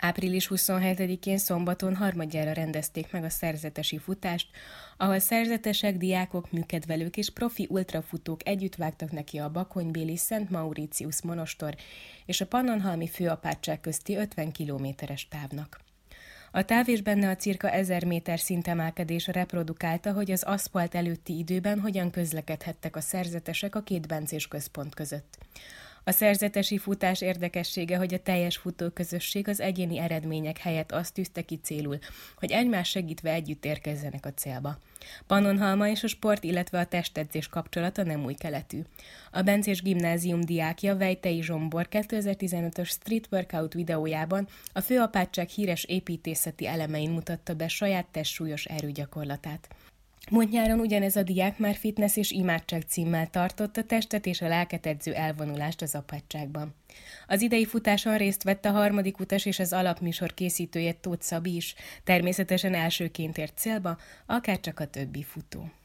Április 27-én szombaton harmadjára rendezték meg a szerzetesi futást, ahol szerzetesek, diákok, műkedvelők és profi ultrafutók együtt vágtak neki a bakonybéli Szent Mauritius monostor és a Pannonhalmi főapátság közti 50 kilométeres távnak. A táv és benne a cirka 1000 méter szintemelkedés reprodukálta, hogy az aszfalt előtti időben hogyan közlekedhettek a szerzetesek a két bencés központ között. A szerzetesi futás érdekessége, hogy a teljes futóközösség az egyéni eredmények helyett azt tűzte ki célul, hogy egymás segítve együtt érkezzenek a célba. Pannonhalma és a sport, illetve a testedzés kapcsolata nem új keletű. A bencés gimnázium diákja Vejtei Zsombor 2015-ös Street Workout videójában a főapátság híres építészeti elemein mutatta be saját testsúlyos erőgyakorlatát. Múlt nyáron ugyanez a diák már fitness és imádság címmel tartott a testet és a lelket edző elvonulást az apátságban. Az idei futáson részt vett a harmadik utas és az alapműsor készítője Tóth Szabi is, természetesen elsőként ért célba, akárcsak a többi futó.